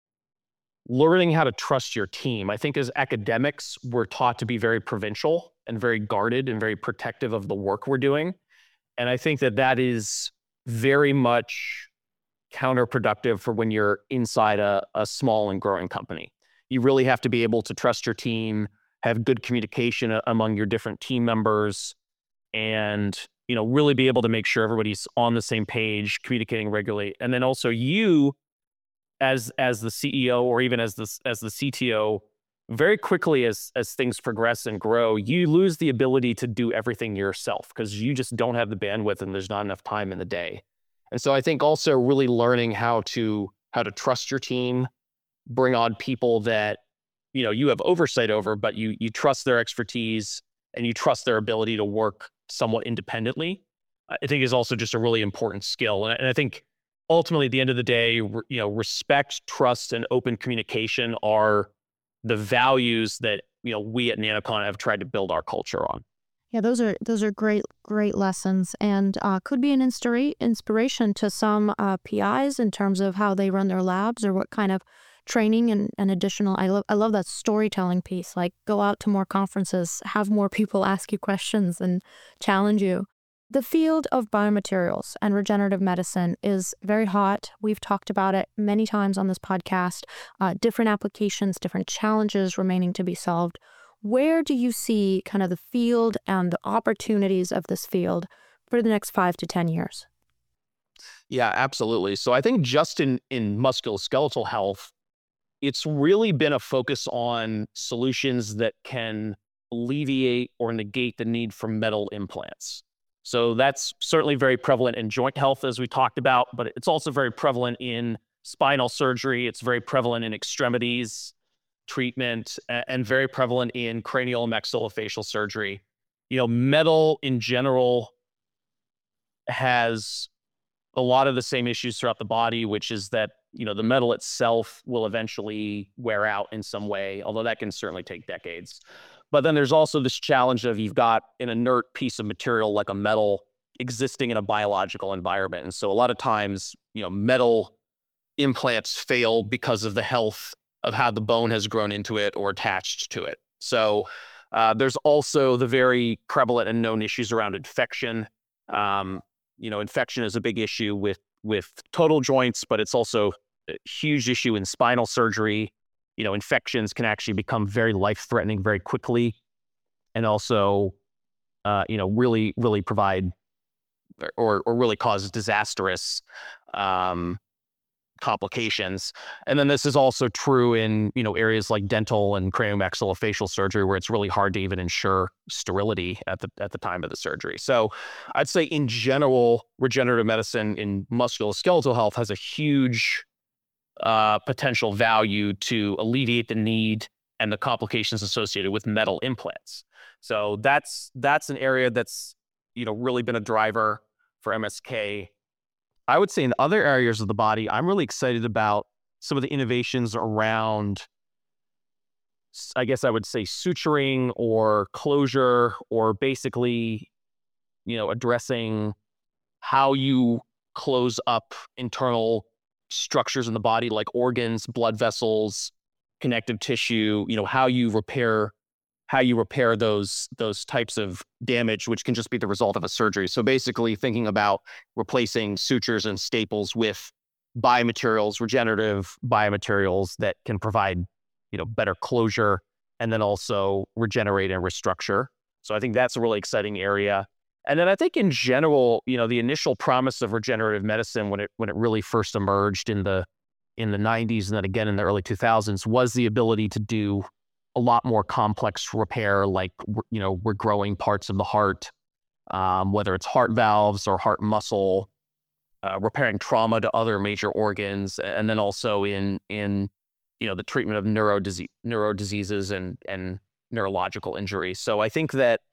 Speaker 2: learning how to trust your team. I think as academics, we're taught to be very provincial and very guarded and very protective of the work we're doing. And I think that is very much counterproductive for when you're inside a small and growing company. You really have to be able to trust your team, have good communication among your different team members, and really be able to make sure everybody's on the same page, communicating regularly. And then also you, as the CEO or even as the CTO, very quickly as things progress and grow, you lose the ability to do everything yourself because you just don't have the bandwidth and there's not enough time in the day. And so I think also really learning how to trust your team, bring on people that you have oversight over, but you trust their expertise and you trust their ability to work somewhat independently, I think is also just a really important skill. And I think ultimately at the end of the day, respect, trust, and open communication are the values that we at Nanocon have tried to build our culture on.
Speaker 3: Yeah, those are great lessons, and could be an inspiration to some PIs in terms of how they run their labs or what kind of training and additional. I love that storytelling piece. Like, go out to more conferences, have more people ask you questions and challenge you. The field of biomaterials and regenerative medicine is very hot. We've talked about it many times on this podcast. Different applications, different challenges remaining to be solved. Where do you see kind of the field and the opportunities of this field for the next 5 to 10 years?
Speaker 2: Yeah, absolutely. So I think just in musculoskeletal health, it's really been a focus on solutions that can alleviate or negate the need for metal implants. So that's certainly very prevalent in joint health, as we talked about, but it's also very prevalent in spinal surgery. It's very prevalent in extremities treatment and very prevalent in cranial and maxillofacial surgery. Metal in general has a lot of the same issues throughout the body, which is that, the metal itself will eventually wear out in some way, although that can certainly take decades. But then there's also this challenge of you've got an inert piece of material like a metal existing in a biological environment. And so a lot of times, metal implants fail because of the health of how the bone has grown into it or attached to it. So there's also the very prevalent and known issues around infection. Infection is a big issue with total joints, but it's also a huge issue in spinal surgery. Infections can actually become very life-threatening very quickly, and also, really, really provide or really cause disastrous complications. And then this is also true in, areas like dental and craniomaxillofacial surgery, where it's really hard to even ensure sterility at the time of the surgery. So I'd say in general, regenerative medicine in musculoskeletal health has a huge potential value to alleviate the need and the complications associated with metal implants. So that's an area that's, really been a driver for MSK. I would say in other areas of the body, I'm really excited about some of the innovations around, I guess I would say, suturing or closure, or basically, addressing how you close up internal structures in the body, like organs, blood vessels, connective tissue, how you repair those types of damage, which can just be the result of a surgery. So basically thinking about replacing sutures and staples with biomaterials, regenerative biomaterials that can provide, better closure and then also regenerate and restructure. So I think that's a really exciting area. And then I think in general, the initial promise of regenerative medicine when it really first emerged in the 90s and then again in the early 2000s was the ability to do a lot more complex repair, like, we're growing parts of the heart, whether it's heart valves or heart muscle, repairing trauma to other major organs, and then also in the treatment of neurodiseases and neurological injuries. So I think that,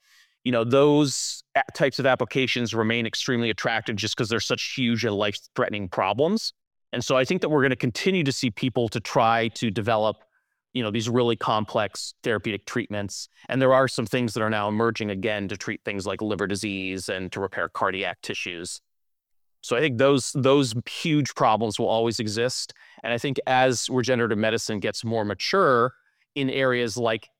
Speaker 2: those types of applications remain extremely attractive just because they're such huge and life-threatening problems. And so I think that we're going to continue to see people to try to develop these really complex therapeutic treatments. And there are some things that are now emerging again to treat things like liver disease and to repair cardiac tissues. So I think those huge problems will always exist. And I think as regenerative medicine gets more mature in areas like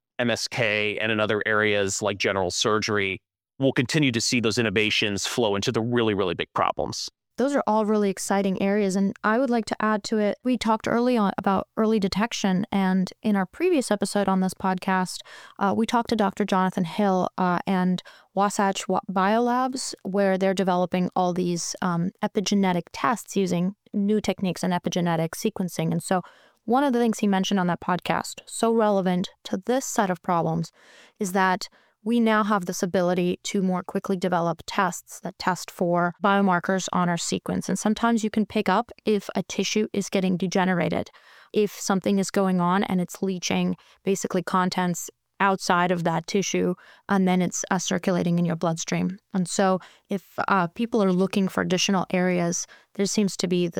Speaker 2: MSK and in other areas like general surgery, we'll continue to see those innovations flow into the really, really big problems.
Speaker 3: Those are all really exciting areas. And I would like to add to it, we talked early on about early detection. And in our previous episode on this podcast, we talked to Dr. Jonathan Hill and Wasatch Biolabs, where they're developing all these epigenetic tests using new techniques in epigenetic sequencing. And so one of the things he mentioned on that podcast, so relevant to this set of problems, is that we now have this ability to more quickly develop tests that test for biomarkers on our sequence. And sometimes you can pick up if a tissue is getting degenerated, if something is going on and it's leaching basically contents outside of that tissue, and then it's circulating in your bloodstream. And so if people are looking for additional areas, there seems to be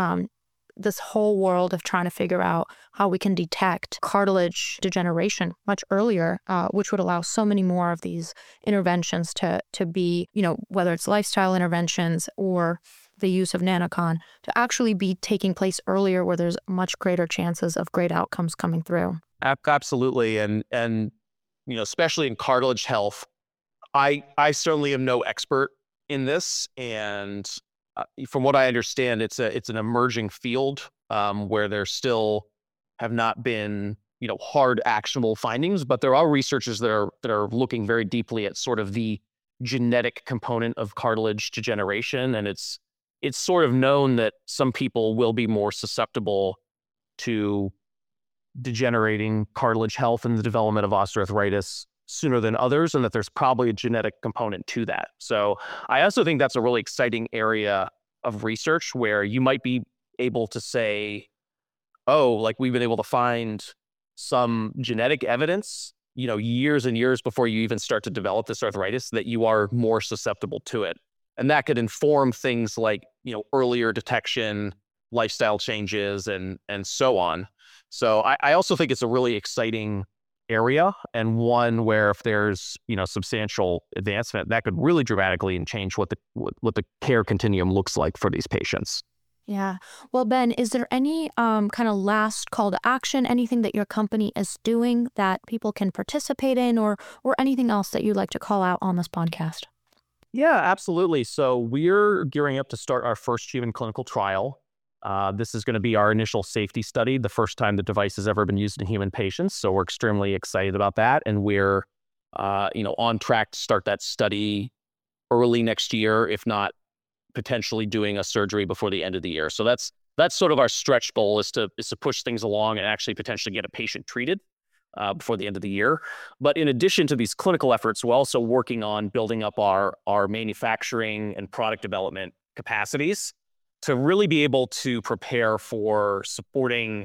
Speaker 3: this whole world of trying to figure out how we can detect cartilage degeneration much earlier, which would allow so many more of these interventions to be, whether it's lifestyle interventions or the use of Nanocon, to actually be taking place earlier where there's much greater chances of great outcomes coming through.
Speaker 2: Absolutely. And especially in cartilage health, I certainly am no expert in this. And from what I understand, it's an emerging field where there still have not been, hard actionable findings, but there are researchers that are looking very deeply at sort of the genetic component of cartilage degeneration. And it's sort of known that some people will be more susceptible to degenerating cartilage health and the development of osteoarthritis sooner than others, and that there's probably a genetic component to that. So I also think that's a really exciting area of research where you might be able to say, oh, like we've been able to find some genetic evidence, years and years before you even start to develop this arthritis, that you are more susceptible to it. And that could inform things like, earlier detection, lifestyle changes, and so on. So I also think it's a really exciting area, and one where if there's, substantial advancement, that could really dramatically change what the care continuum looks like for these patients.
Speaker 3: Yeah. Well, Ben, is there any kind of last call to action, anything that your company is doing that people can participate in, or anything else that you'd like to call out on this podcast?
Speaker 2: Yeah, absolutely. So we're gearing up to start our first human clinical trial. This is going to be our initial safety study, the first time the device has ever been used in human patients. So we're extremely excited about that. And we're, on track to start that study early next year, if not potentially doing a surgery before the end of the year. So that's sort of our stretch goal, is to push things along and actually potentially get a patient treated before the end of the year. But in addition to these clinical efforts, we're also working on building up our manufacturing and product development capacities to really be able to prepare for supporting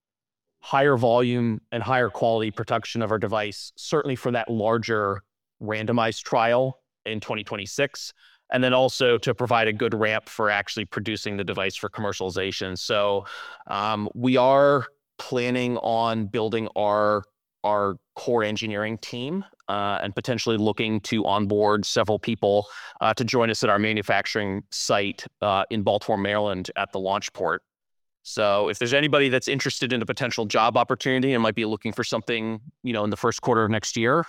Speaker 2: higher volume and higher quality production of our device, certainly for that larger randomized trial in 2026. And then also to provide a good ramp for actually producing the device for commercialization. So we are planning on building our core engineering team and potentially looking to onboard several people to join us at our manufacturing site in Baltimore, Maryland at the launch port. So if there's anybody that's interested in a potential job opportunity and might be looking for something, in the first quarter of next year,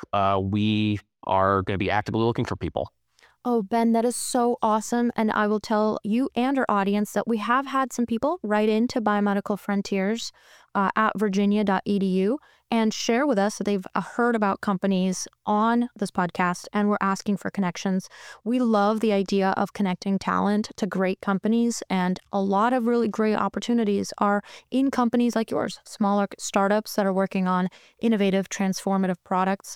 Speaker 2: we are going to be actively looking for people.
Speaker 3: Oh, Ben, that is so awesome. And I will tell you and our audience that we have had some people write into Biomedical Frontiers at virginia.edu and share with us that they've heard about companies on this podcast and we're asking for connections. We love the idea of connecting talent to great companies, and a lot of really great opportunities are in companies like yours, smaller startups that are working on innovative, transformative products.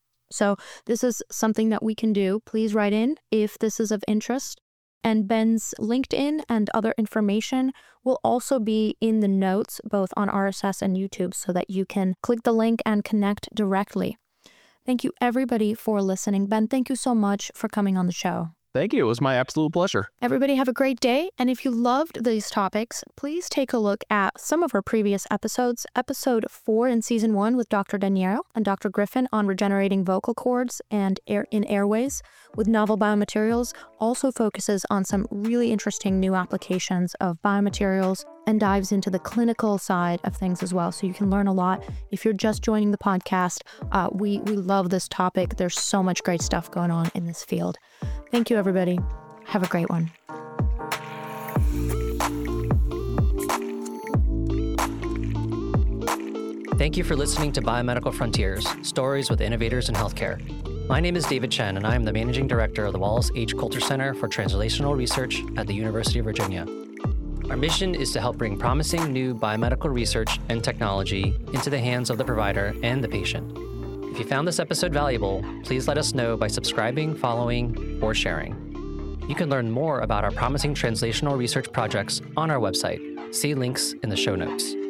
Speaker 3: So this is something that we can do. Please write in if this is of interest. And Ben's LinkedIn and other information will also be in the notes, both on RSS and YouTube, so that you can click the link and connect directly. Thank you, everybody, for listening. Ben, thank you so much for coming on the show.
Speaker 2: Thank you. It was my absolute pleasure.
Speaker 3: Everybody have a great day. And if you loved these topics, please take a look at some of our previous episodes. Episode 4 in Season 1 with Dr. Daniero and Dr. Griffin on regenerating vocal cords and in airways with novel biomaterials also focuses on some really interesting new applications of biomaterials and dives into the clinical side of things as well. So you can learn a lot. If you're just joining the podcast, we love this topic. There's so much great stuff going on in this field. Thank you, everybody. Have a great one.
Speaker 4: Thank you for listening to Biomedical Frontiers, Stories with Innovators in Healthcare. My name is David Chen, and I am the Managing Director of the Wallace H. Coulter Center for Translational Research at the University of Virginia. Our mission is to help bring promising new biomedical research and technology into the hands of the provider and the patient. If you found this episode valuable, please let us know by subscribing, following, or sharing. You can learn more about our promising translational research projects on our website. See links in the show notes.